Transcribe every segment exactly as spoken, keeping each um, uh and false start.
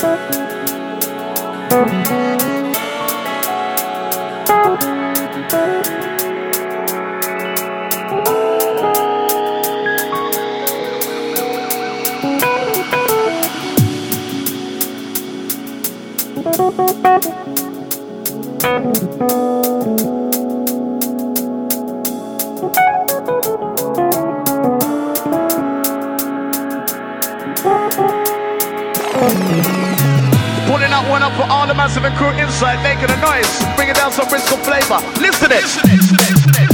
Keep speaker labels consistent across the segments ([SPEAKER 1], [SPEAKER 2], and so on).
[SPEAKER 1] Pulling that one up for all the massive and crew inside, making a noise, bringing down some Bristol flavor. Listen to it. Listen it, listen it, listen it.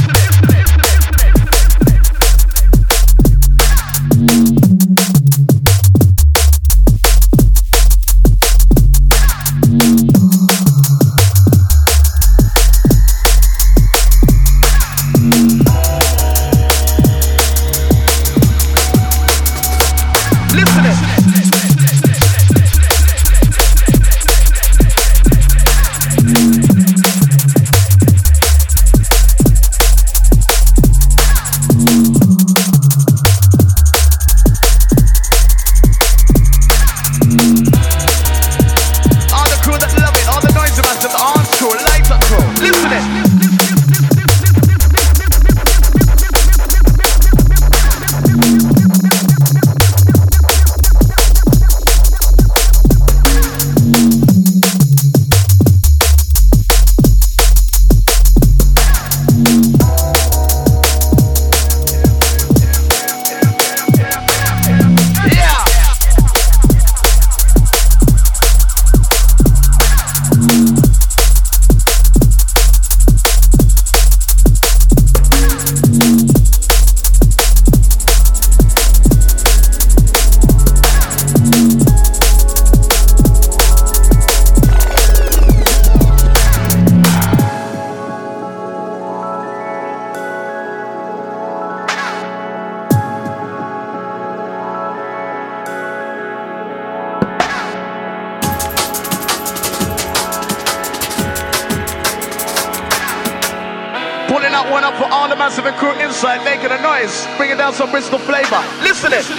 [SPEAKER 1] Pulling that one up for all the massive and crew inside, making a noise, bringing down some Bristol flavor. Listen it.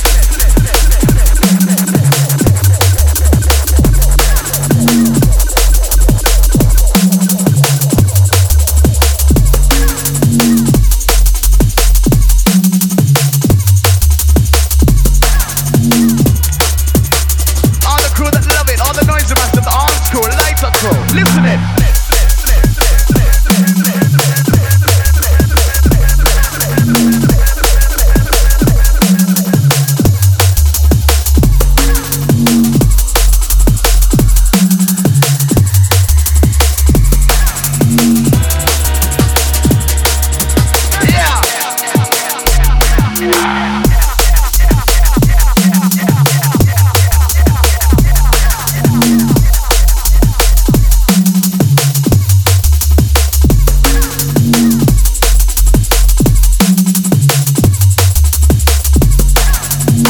[SPEAKER 1] All the crew that love it, all the noisy massive, the arms crew, lighter crew. Listen it.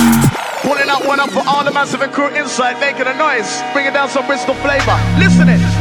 [SPEAKER 1] One up for all the massive and crew inside, making a noise, bringing down some Bristol flavor. Listen it.